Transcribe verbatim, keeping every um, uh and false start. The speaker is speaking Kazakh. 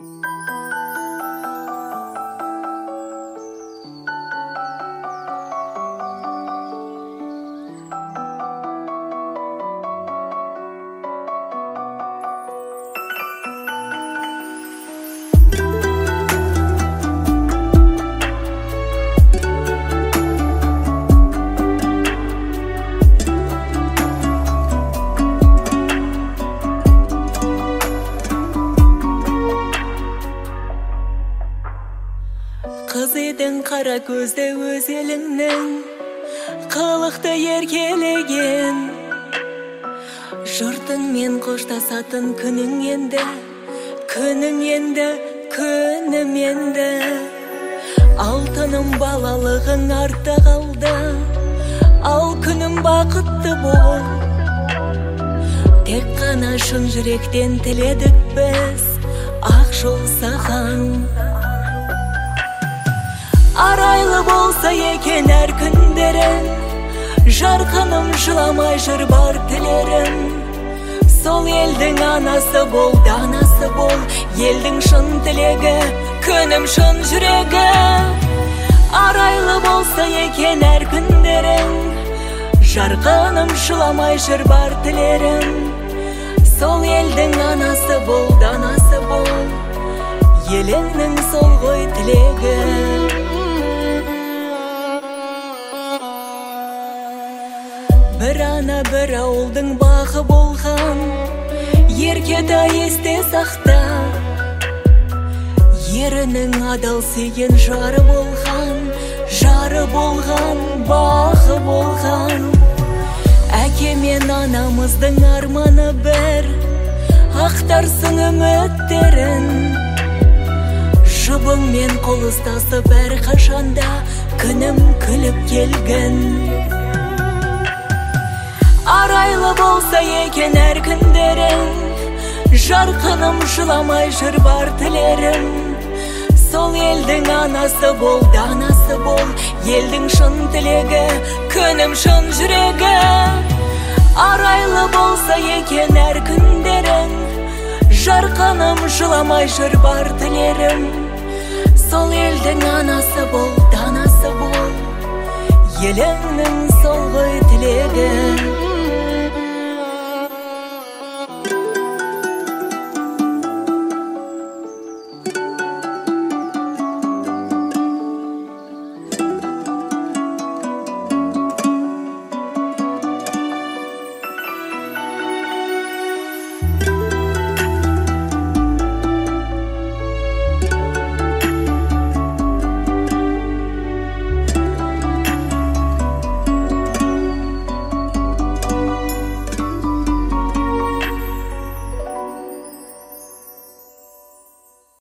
Kız edin kara gözde öz elinin Kılıkta erkelegen Jurtun men koştasатын күнің енді Күнің енді, күнім енді Алтыным балалығың артта қалды Ал күнім бақытты бол Тек қана шын жүректен тіледік біз Ақ жол саған Арайлы болса екен әр күндерің Жарқыным жыламай жүр бар тілерім Сол елдің анасы бол, данасы бол Елдің шын тілегі, күнім шын жүрегі Арайлы болса екен әр күндерің Жарқыным жыламай жүр бар тілерім Сол елдің анасы бол, данасы бол Еліңнің сол ғой тілегі Bir ана bir ауылдың бағы болған Еркеті есте сақта Ерінің адал сүйген жары болған Жары болған, бағы болған Әке мен анамыздың арманы бір Ақтарсын үміттерін Жұбыңмен қол ұстасып әр қашанда Күнім күліп келгін Арайлы болса екен әр күндерің Жарқыным жыламай жүр бар тілерім Сол елдің анасы бол, данасы бол Елдің шын тілегі, күнім шын жүрегі Арайлы болса екен әр күндерің Жарқыным жыламай жүр бар тілерім Сол елдің анасы бол, данасы бол Еліңнің сол ғой тілегі